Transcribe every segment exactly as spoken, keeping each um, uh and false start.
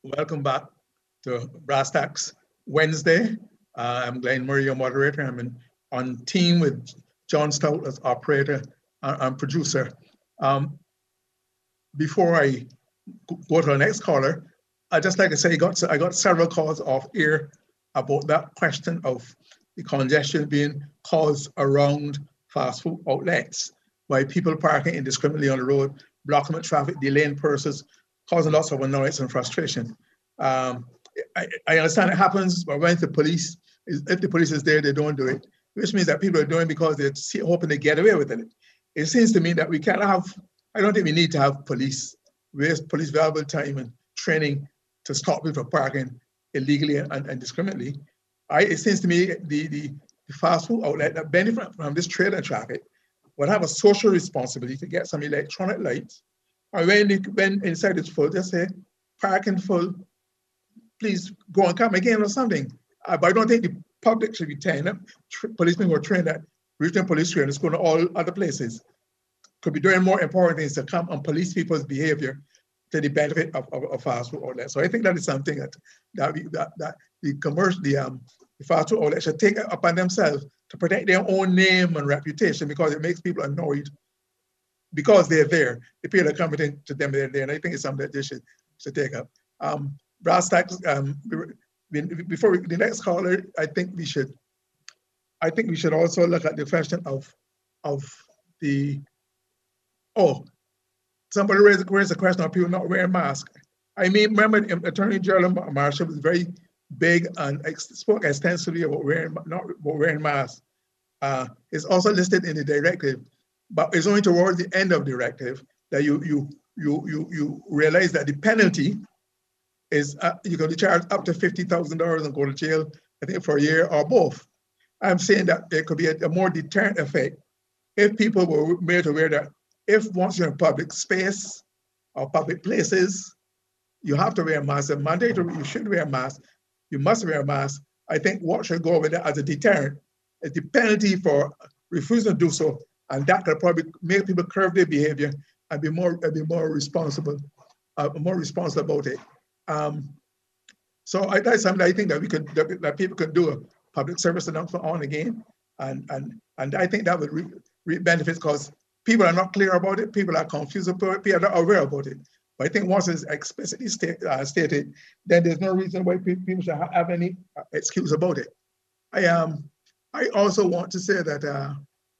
Welcome back to Brass Tacks Wednesday. Uh, I'm Glenn Murray, your moderator. I'm in, on team with John Stout as operator and, and producer. Um, before I go to the next caller, I just like to say I got, I got several calls off air about that question of the congestion being caused around fast food outlets by people parking indiscriminately on the road, blocking the traffic, delaying persons, causing lots of annoyance and frustration. Um, I, I understand it happens, but when the police, is, if the police is there, they don't do it, which means that people are doing it because they're hoping to get away with it. It seems to me that we can't have, I don't think we need to have police, waste police valuable time and training to stop people from parking illegally and, and discriminately. I, it seems to me the, the, the fast food outlet that benefit from this trade and traffic would have a social responsibility to get some electronic lights. Or when, they, when inside it's full, just say, parking full, please go and come again or something. Uh, but I don't think the public should be trained. Policemen who are trained at regional police trainers going to all other places could be doing more important things to come and police people's behavior to the benefit of, of, of fast food outlets. So I think that is something that that, we, that, that the commercial, the, um, the fast food outlets should take upon themselves to protect their own name and reputation, because it makes people annoyed because they're there. The people are coming to them, they're there, and I think it's something that they should, should take up. Um, Brass Tacks, um, before we, the next caller, I think we should, I think we should also look at the question of, of the, oh, somebody raised, raised a question of people not wearing masks. I mean, remember Attorney General Marshall was very big and ex spoke extensively about wearing, not about wearing masks. Uh, it's also listed in the directive, but it's only towards the end of the directive that you, you, you, you, you realize that the penalty is uh, you can be charged up to fifty thousand dollars and go to jail, I think, for a year or both. I'm saying that there could be a, a more deterrent effect if people were made aware that if once you're in public space or public places, you have to wear a mask, and mandatory, you should wear a mask, you must wear a mask. I think what should go with it as a deterrent is the penalty for refusing to do so, and that could probably make people curb their behavior and be more, and be more responsible, uh, more responsible about it. Um, so I, that's something I think that we could, that, that people could do a public service announcement on again, and and and I think that would re, re benefit, because people are not clear about it, people are confused about it, people are not aware about it. But I think once it's explicitly state, uh, stated, then there's no reason why people should have any excuse about it. I um I also want to say that uh,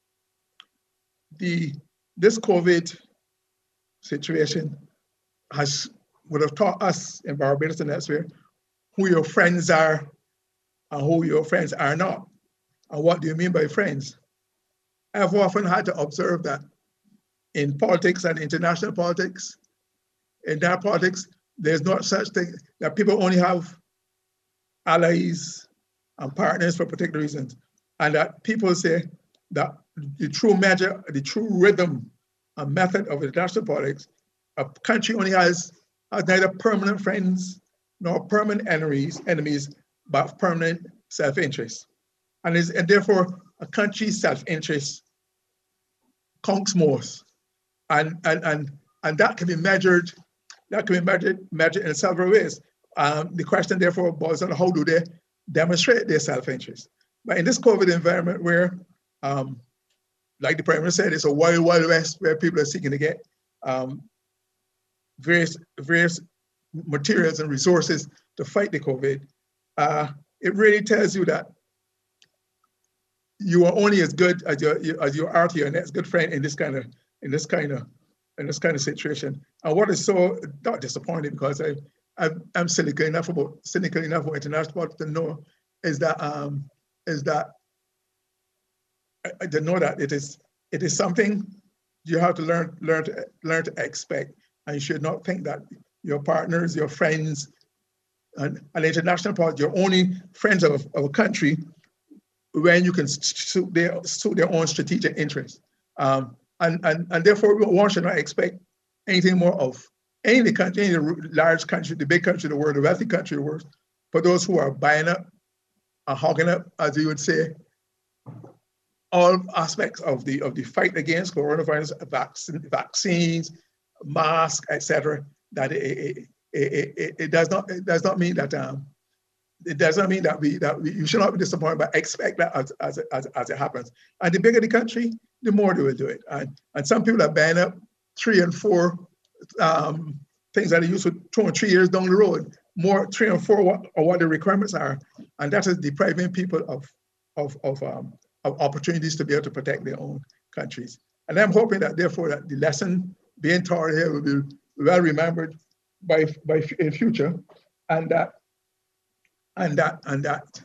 the this COVID situation has would have taught us in Barbados and elsewhere who your friends are and who your friends are not. And what do you mean by friends? I've often had to observe that in politics and international politics, in that politics, there's not such thing that people only have allies and partners for particular reasons. And that people say that the true measure, the true rhythm and method of international politics, a country only has has neither permanent friends nor permanent enemies, enemies, but permanent self-interest. And, is, and therefore, a country's self-interest counts most. And, and, and, and that can be measured, that can be measured, measured in several ways. Um, the question, therefore, boils on how do they demonstrate their self-interest. But in this COVID environment where, um, like the Prime Minister said, it's a wild, wild west where people are seeking to get um, various, various materials and resources to fight the COVID, uh, it really tells you that you are only as good as your as you are to your next good friend in this kind of in this kind of in this kind of situation. And what is so not disappointing, because I, I I'm cynical enough about cynical enough about international politics to know is that um is that I, to know that it is it is something you have to learn learn to learn to expect, and you should not think that your partners, your friends, and an international part, you're only friends of, of a country when you can suit their, suit their own strategic interests. Um, and, and, and therefore, one should not expect anything more of any of the country, any of the large country, the big country of the world, the wealthy country of the world, for those who are buying up and hogging up, as you would say, all aspects of the of the fight against coronavirus, vaccine, vaccines, masks, et cetera, that it, it, it, it, it does not it does not mean that um, it does not mean that we that we, you should not be disappointed, but expect that as as, as as it happens. And the bigger the country, the more they will do it. And and some people are banning up three and four um, things that are used for two and three years down the road. More three and four what, or what the requirements are, and that is depriving people of of of, um, of opportunities to be able to protect their own countries. And I'm hoping that therefore that the lesson being taught here will be well remembered by by in future, and that and that and that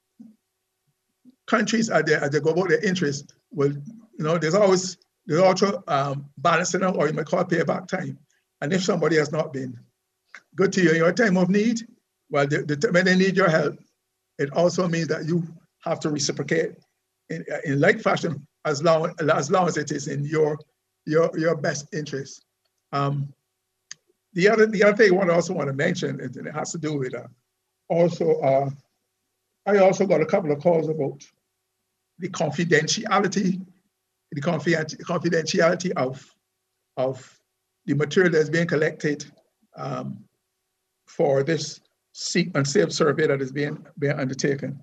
countries as they, as they go about their interests will, you know, there's always there's also um, balancing out, or you might call it payback time. And if somebody has not been good to you in your time of need, well, the, the, when they need your help, it also means that you have to reciprocate in, in like fashion, as long as long as it is in your your your best interest. Um, the other the other thing I want to also want to mention, and it has to do with uh, also uh, I also got a couple of calls about the confidentiality, the confidentiality of of the material that's being collected um, for this Seek and Save survey that is being being undertaken.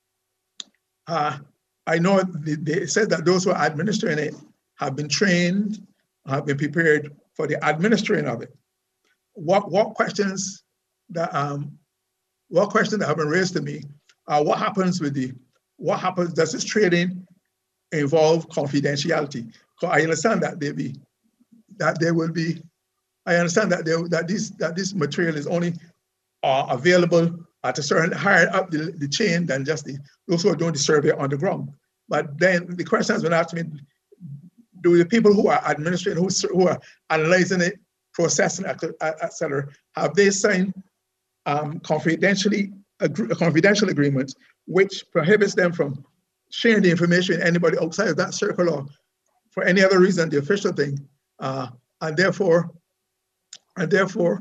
Uh, I know they, they said that those who are administering it have been trained, have been prepared for the administering of it. What what questions that um what questions that have been raised to me are what happens with the what happens, does this trading involve confidentiality? Because I understand that there be that there will be I understand that there that this that this material is only uh, available at a certain higher up the, the chain than just the those who are doing the survey on the ground. But then the question has been asked to me, do the people who are administrating, who, who are analyzing it, processing it, et cetera, have they signed um, confidentially agree, confidential agreements which prohibits them from sharing the information with anybody outside of that circle or for any other reason, the official thing, uh, and therefore, and therefore,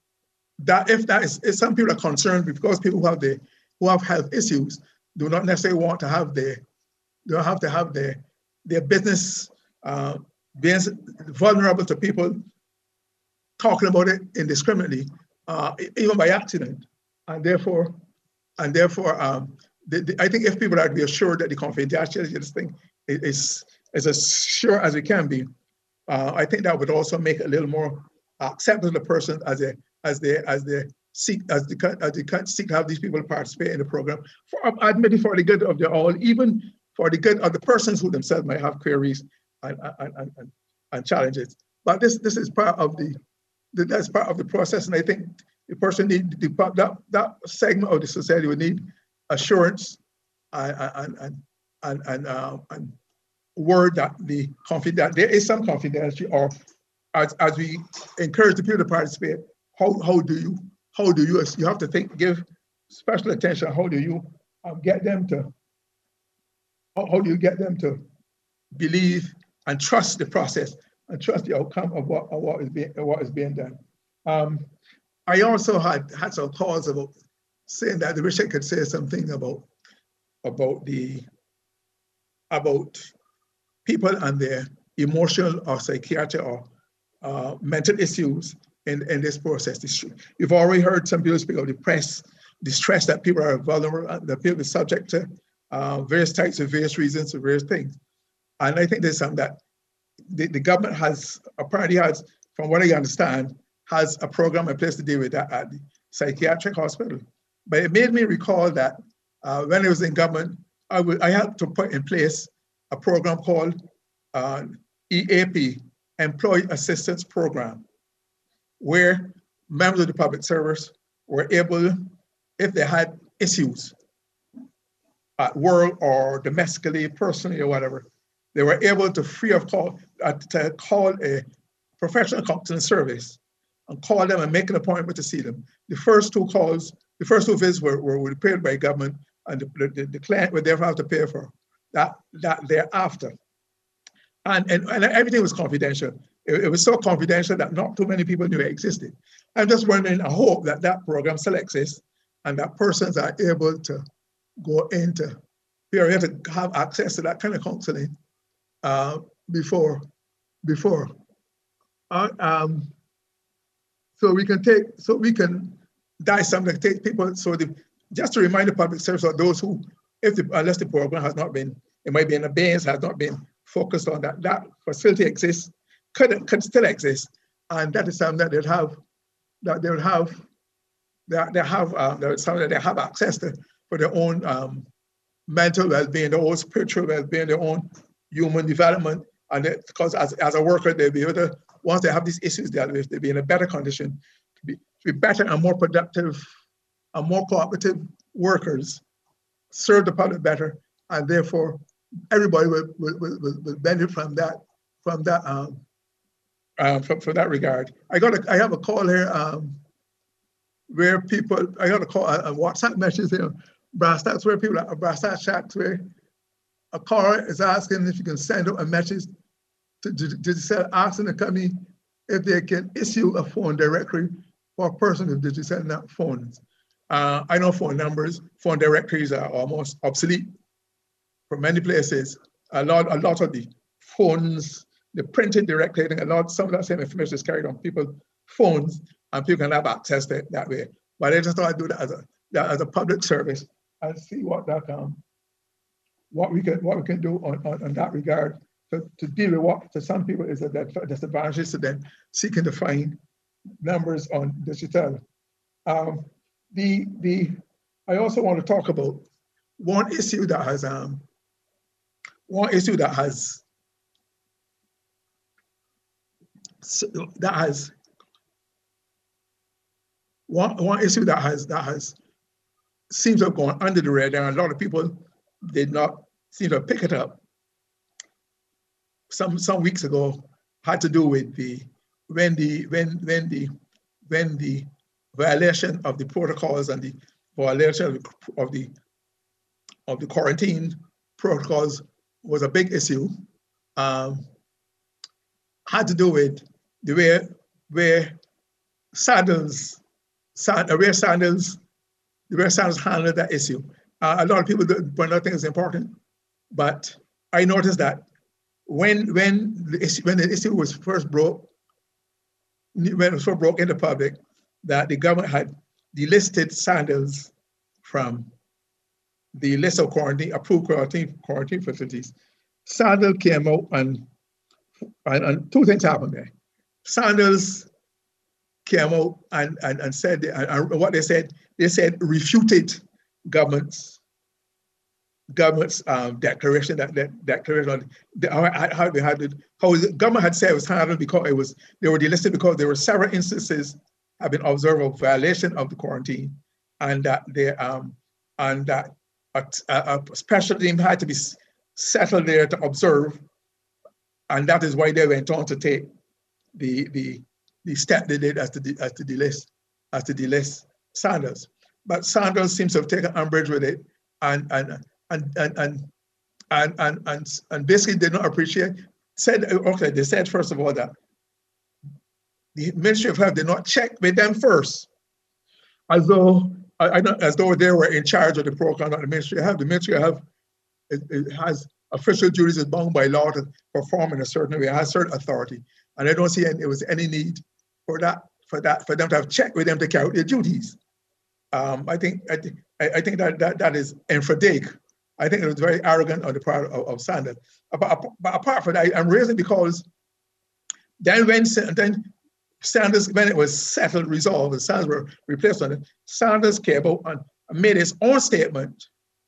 that if that is, if some people are concerned because people who have the who have health issues do not necessarily want to have their don't have to have their their business uh, being vulnerable to people talking about it indiscriminately, uh, even by accident, and therefore, and therefore, um, the, the, I think if people are to be assured that the confidentiality of this thing is is as sure as it can be, uh, I think that would also make it a little more acceptable to the person as they as they as they seek as they as they seek to have these people participate in the program for admittedly for the good of the all, even for the good of the persons who themselves might have queries and and, and, and, and challenges. But this this is part of the, the that's part of the process, and I think the person need the, that that segment of the society would need assurance and and and and, and, uh, and word that the confident there is some confidentiality, or as, as we encourage the people to participate, how how do you how do you you have to think give special attention. How do you um, get them to how, how do you get them to believe and trust the process and trust the outcome of what of what is being of what is being done. Um, I also had had some calls about saying that the wish I could say something about about the about people and their emotional or psychiatric or uh, mental issues in, in this process. You've already heard some people speak of depressed, distress that people are vulnerable, that people are subject to uh, various types of various reasons for various things. And I think there's something that the, the government has, apparently has, from what I understand, has a program in place to deal with that at the psychiatric hospital. But it made me recall that uh, when I was in government, I, would, I helped to put in place a program called uh, E A P, Employee Assistance Program, where members of the public service were able, if they had issues at work or domestically, personally, or whatever, they were able to free of call, uh, to call a professional counseling service and call them and make an appointment to see them. The first two calls, the first two visits were, were, were paid by government, and the, the, the client would therefore have to pay for that, that thereafter. And, and, and everything was confidential. It, it was so confidential that not too many people knew it existed. I'm just wondering, I hope that that program still exists and that persons are able to go into, be able to have access to that kind of counseling uh, before, before. Uh, um, so we can take, so we can dissect and take people. So the, just to remind the public service or those who, if the, unless the program has not been, it might be in abeyance, has not been focused on that, that facility exists, could, could still exist. And that is something that they'll have, that they'll have, that they have, uh, that something that they have access to for their own um, mental well-being, their own spiritual well-being, their own human development. And it, because as, as a worker, they'll be able to, once they have these issues dealt with, they'll be in a better condition to be, to be better and more productive and more cooperative workers, serve the public better, and therefore everybody will, will, will, will benefit from that, from that, um, um, from, from that regard. I got a, I have a call here um, where people, I got a call, a, a WhatsApp message here, Brass Tacks, where people are, Brass Tacks Shacks, where a caller is asking if you can send out a message to, to, to sell, asking the company if they can issue a phone directory for a person who did send out phones. Uh, I know phone numbers, phone directories are almost obsolete for many places. A lot, a lot of the phones, the printed directory, a lot, some of that same information is carried on people's phones, and people can have access to it that way. But I just thought I'd do that as a that as a public service and see what that um what we can what we can do on, on, on that regard to, to deal with what to some people is a disadvantage to them seeking to find numbers on digital. Um, the the I also want to talk about one issue that has um one issue that has that has one one issue that has that has seems to have gone under the radar, and a lot of people did not seem to pick it up. Some some weeks ago had to do with the when the when when the when the violation of the protocols and the violation of the of the, of the quarantine protocols was a big issue. Um, had to do with the way where Sandals, Sand, where Sandals, the way Sandals handled that issue. Uh, a lot of people point out things important, but I noticed that when when the issue, when the issue was first broke, when it was first broke in the public, that the government had delisted Sandals from the list of quarantine approved quarantine quarantine facilities. Sandals came out and, and and two things happened there. Sandals came out and and, and said and, and what they said they said refuted government's government's um, declaration that that declaration on the, how, how they had it, how the government had said it was handled because it was they were delisted because there were several instances have been observed of violation of the quarantine, and that they um and that a, a, a special team had to be settled there to observe, and that is why they went on to take the the the step they did as to de, as to delist as to delist Sandals. But Sandals seems to have taken umbrage with it, and and and and and and and, and, and basically did not appreciate. Said okay, they said first of all that the Ministry of Health did not check with them first, as though I, I don't, as though they were in charge of the program, not the Ministry of Health. The Ministry of Health it, it has official duties, is bound by law to perform in a certain way, it has certain authority, and I don't see any, there was any need for that for that for them to have checked with them to carry out their duties. Um, I think I think I think that that that is infradate. I think it was very arrogant on the part of, of Sandals. But, but apart from that, I'm raising because then when then Sandals, when it was settled, resolved, and Sandals were replaced on it, Sandals came out and made his own statement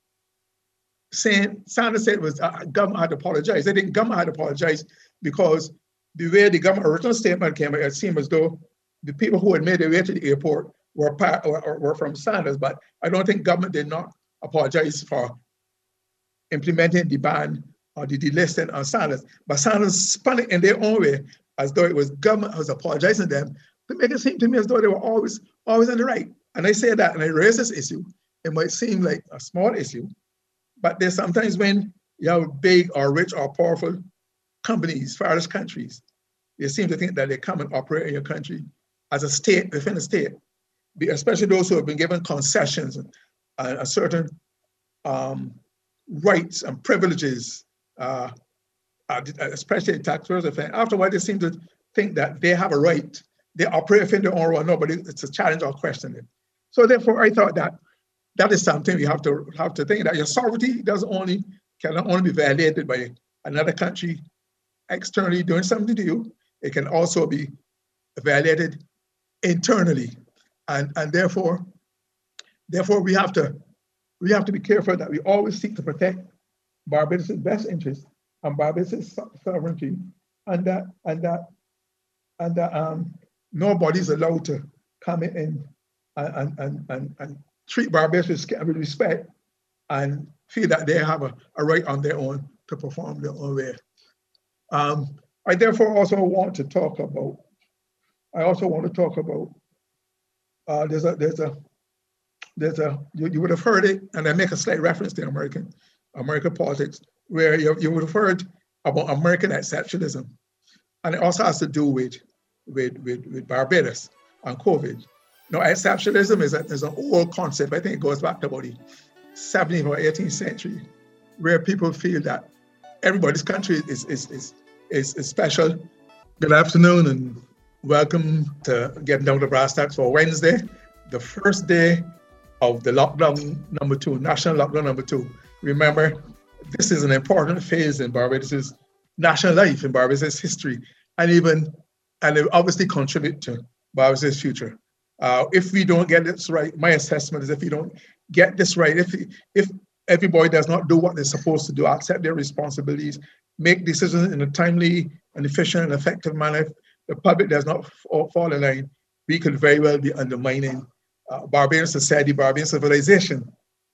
saying, Sandals said it was uh, government had to apologize. They think government had to apologize because the way the government original statement came out, it seemed as though the people who had made their way to the airport were part or, or were from Sandals, but I don't think government did not apologize for implementing the ban or the delisting on Sandals. But Sandals spun it in their own way, as though it was government was apologizing to them, to make it seem to me as though they were always always in the right. And I say that, and I raise this issue. It might seem like a small issue, but there's sometimes when you have big or rich or powerful companies, farthest countries, they seem to think that they come and operate in your country as a state within a state, especially those who have been given concessions and a certain um, rights and privileges, uh, especially taxpayers. After a while, they seem to think that they have a right they operate within their own role. No, but it's a challenge or questioning. So therefore, I thought that that is something we have to have to think that your sovereignty doesn't only cannot only be violated by another country externally doing something to you. It can also be violated internally, and and therefore, therefore we have to we have to be careful that we always seek to protect Barbados' best interests and Barbados' sovereignty, and that and that and that um, nobody is allowed to come in and and and, and treat Barbados with respect and feel that they have a, a right on their own to perform their own way. Um, I therefore also want to talk about. I also want to talk about. Uh, there's a there's a there's a you, you would have heard it, and I make a slight reference to American American politics, where you, you would have heard about American exceptionalism, and it also has to do with with with, with Barbados and COVID. Now, exceptionalism is a, is an old concept. I think it goes back to about the seventeenth or eighteenth century, where people feel that everybody's country is is is is, is special. Good afternoon and welcome to Getting Down to Brass Tacks for Wednesday, the first day of the lockdown number two, national lockdown number two. Remember, this is an important phase in Barbados' national life, in Barbados' history, and even, and it obviously contribute to Barbados' future. Uh, if we don't get this right, my assessment is if we don't get this right, if if everybody does not do what they're supposed to do, accept their responsibilities, make decisions in a timely and efficient and effective manner, the public does not fall in line, we could very well be undermining uh, Barbarian society, Barbarian civilization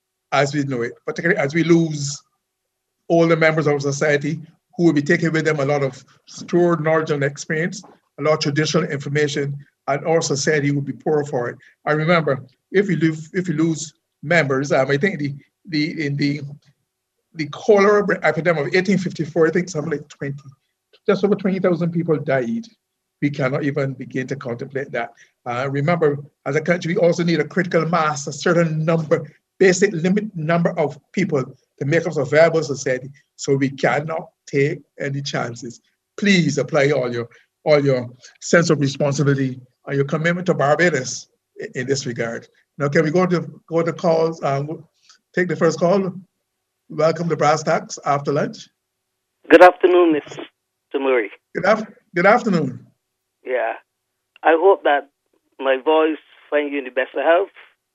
as we know it, particularly as we lose all the members of society who will be taking with them a lot of stored knowledge and experience, a lot of traditional information, and our society will be poorer for it. I remember, if we lose, if we lose members, um, I think the the in the the cholera epidemic of eighteen fifty-four, I think something like twenty, just over twenty thousand people died. We cannot even begin to contemplate that. Uh, remember, as a country, we also need a critical mass, a certain number, basic limit number of people to make us a viable society. So we cannot take any chances. Please apply all your all your sense of responsibility and your commitment to Barbados in, in this regard. Now, can we go to go to calls? Um, take the first call. Welcome to Brass Tacks after lunch. Good afternoon, Mister Murray. Good, af- good afternoon. Yeah. I hope that my voice finds you in the best of health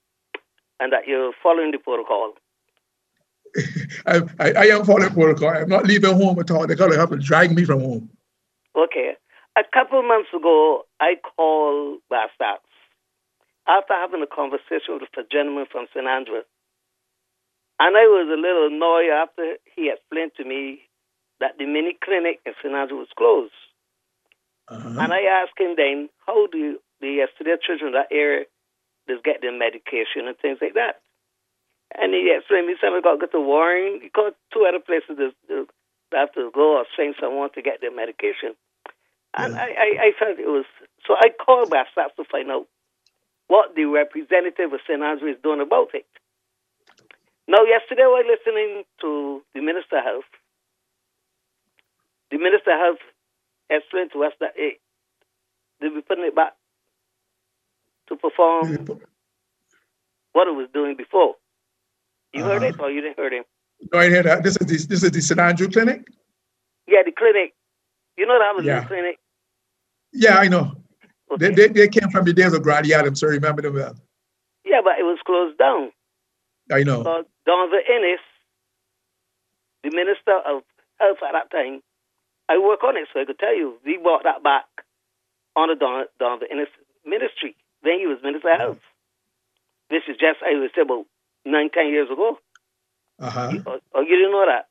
and that you're following the protocol. I, I, I am following protocol. I'm not leaving home at all. They're going to have to drag me from home. Okay. A couple of months ago, I called Brass Tacks after having a conversation with a gentleman from Saint Andrews. And I was a little annoyed after he explained to me that the mini clinic in Saint Andrews was closed. Uh-huh. And I asked him then, how do the yesterday children in that area just get their medication and things like that? And he explained to me, somebody got to go to Warren, he got two other places they have to go or send someone to get their medication. And yeah. I, I, I felt it was, so I called Brass Tacks to find out what the representative of Saint Andrews is doing about it. Now, yesterday I was listening to the Minister of Health. The Minister of Health explained to us that hey, they'll be putting it back to perform what it was doing before. You uh-huh. heard it or you didn't hear him? No, I heard that. This is the, this is the Saint Andrew Clinic? Yeah, the clinic. You know that was yeah. the clinic? Yeah, I know. Okay. They, they they came from the days of Grady Adams, so I remember them well. Yeah, but it was closed down. I know. So Donovan Ennis, the Minister of Health at that time, I work on it, so I could tell you, we brought that back on the Don, Donovan Ennis ministry. Then he was Minister of Health. This is just, I would say, about nine, ten years ago. Uh-huh. You, or, or you didn't know that?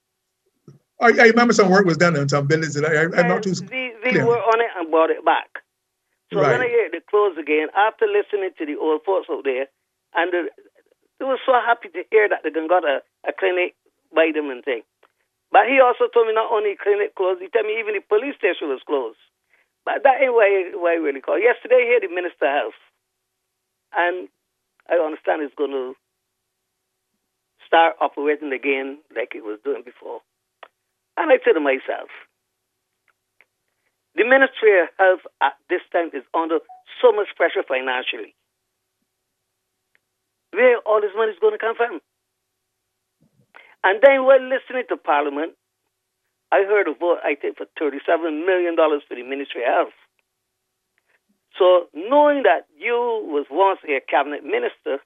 I, I remember some work was done on some buildings. That I, I, I'm not too We, we were on it and brought it back. So right. when I heard it close again, after listening to the old folks out there, and the, they were so happy to hear that they got a, a clinic by them and thing. But he also told me not only clinic closed, he told me even the police station was closed. But that ain't why, why I really called. Yesterday, I heard the Minister of Health. And I understand it's going to start operating again like it was doing before. And I said to myself, The Ministry of Health at this time is under so much pressure financially. Where all this money is going to come from? And then while listening to Parliament, I heard a vote, I think, for thirty-seven million dollars for the Ministry of Health. So knowing that you was once a cabinet minister,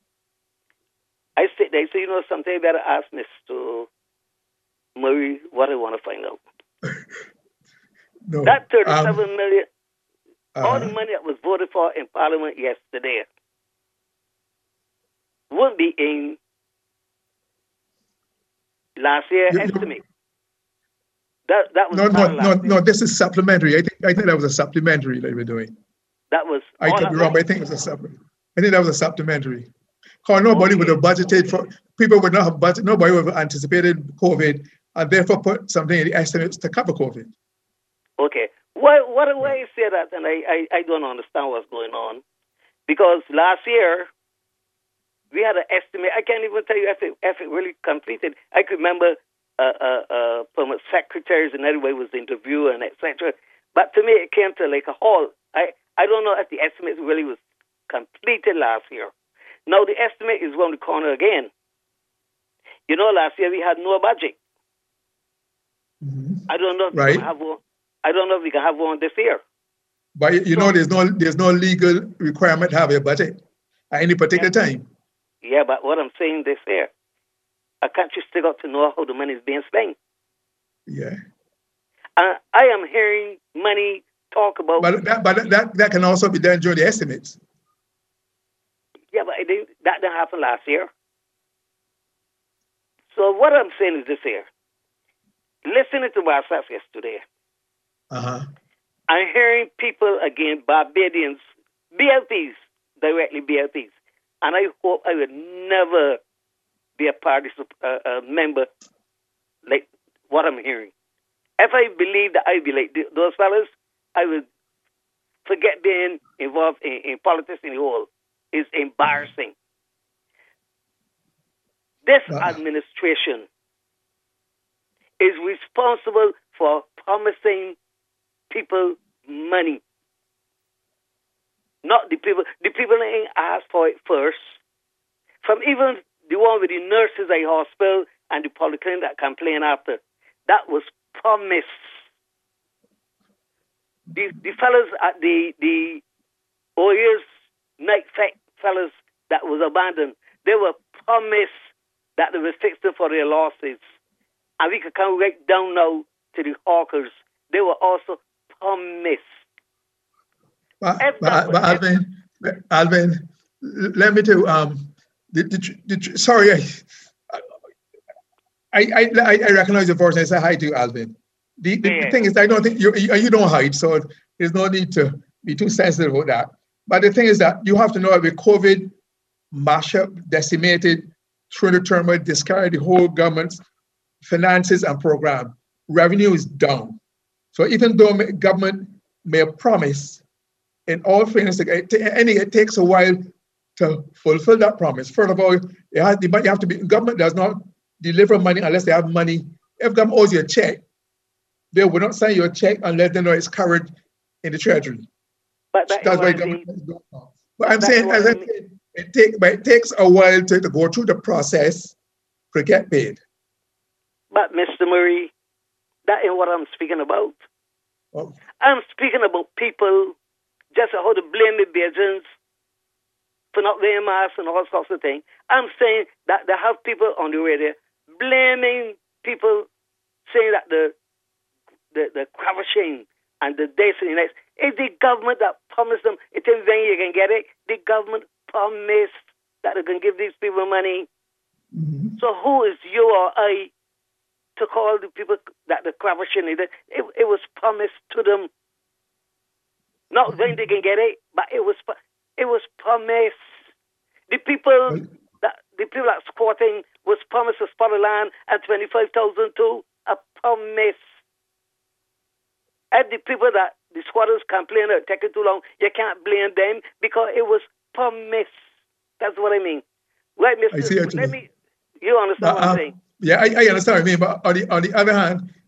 I sit there and say, you know something, I better ask Mister Murray what I want to find out. No, that thirty-seven um, million, uh, all the money that was voted for in Parliament yesterday, won't be in last year you, estimate. That that was no, no, no, no, no. This is supplementary. I think I think that was a supplementary that we're doing. That was. I could be wrong, but I think it was a supplementary. I think that was a supplementary. Because nobody okay. would have budgeted for. People would not have budgeted. Nobody would have anticipated COVID, and therefore put something in the estimates to cover COVID. Okay. Why? What? Why you say that? And I, I, I don't understand what's going on, because last year we had an estimate. I can't even tell you if it, if it really completed. I could remember. Uh, uh, uh, permanent secretaries and everybody was interviewed and et cetera. But to me, it came to like a whole. I, I don't know if the estimate really was completed last year. Now the estimate is around the corner again. You know, last year we had no budget. Mm-hmm. I don't know if right. we can have one. I don't know if we can have one this year. But you so, know, there's no there's no legal requirement to have a budget at any particular yeah, time. Yeah, but what I'm saying this year. A country still got to know how the money is being spent. Yeah. Uh, I am hearing money talk about. But that, but that, that can also be done during the estimates. Yeah, but it didn't, that didn't happen last year. So what I'm saying is this here. Listening to Wasatch yesterday, uh-huh. I'm hearing people again, Barbadians, B L Ps, directly B L Ps, and I hope I would never be a party uh, uh, member like what I'm hearing. If I believe that I be like th- those fellas, I would forget being involved in, in politics in the whole. It's embarrassing. This uh. administration is responsible for promising people money. Not the people. The people ain't asked for it first. From even the one with the nurses at the hospital and the polyclinic that complain after. That was promised. The, the fellas at the, the Oyers night fellas that was abandoned, they were promised that they were fixed for their losses. And we could come right down now to the hawkers. They were also promised. But, but, but Alvin, Alvin, let me tell you, um, The, the, the, sorry, I, I I I recognize your voice and I say hi to you, Alvin. The, the, yeah. the thing is, I don't think you you don't hide, so there's no need to be too sensitive about that. But the thing is that you have to know that with COVID, mashup, decimated, through the turmoil, discarded the whole government's finances and program. Revenue is down. So even though government may promise, in all fairness, it, it takes a while to fulfill that promise. First of all, you have, you have to be, government does not deliver money unless they have money. If government owes you a check, they will not send you a check unless they know it's covered in the treasury. But that that's why government is going on. But I'm saying, as I said, it, take, but it takes a while to, to go through the process to get paid. But Mister Murray, that ain't what I'm speaking about. Oh. I'm speaking about people just how to blame the Bajans for not wearing masks and all sorts of things. I'm saying that they have people on the radio blaming people, saying that the the, the crashing and the days and the next. It's the government that promised them. It is when you can get it. The government promised that they can give these people money. Mm-hmm. So who is you or I to call the people that the crashing? It, it, it was promised to them. Not when they can get it, but it was it was promised. The people that the people that squatting was promised a spot of land at twenty five thousand too. A promise. And the people that the squatters complain are taking too long, you can't blame them because it was promised. That's what I mean. Right, Mister I see Let me. You understand but, what I'm uh, saying? Yeah, I, I understand what I mean. But on the on the other hand,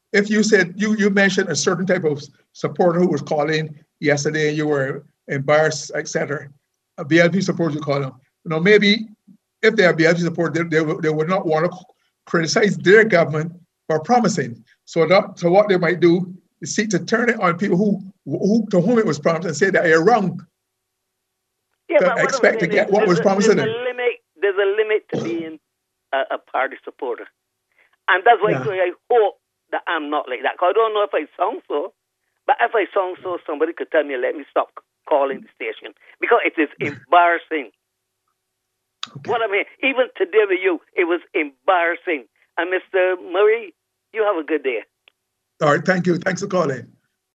if you said you you mentioned a certain type of supporter who was calling yesterday and you were embarrassed, et cetera, a B L P supporter, you call them. You know, maybe if they are B L P supporters, they, they, would- they would not want to criticize their government for promising. So that, so what they might do is seek to turn it on people who, who to whom it was promised and say that you're wrong. Yeah, To but what I'm expect to saying get is what there's was a, promised there's to a them. limit. There's a limit to being a, a party supporter, and that's why Yeah. I hope that I'm not like that. 'Cause I don't know if I sound so, but if I sound so, somebody could tell me, let me stop calling the station because it is embarrassing. Okay. What I mean, even today with you, it was embarrassing. And Mister Murray, you have a good day. All right, thank you. Thanks for calling.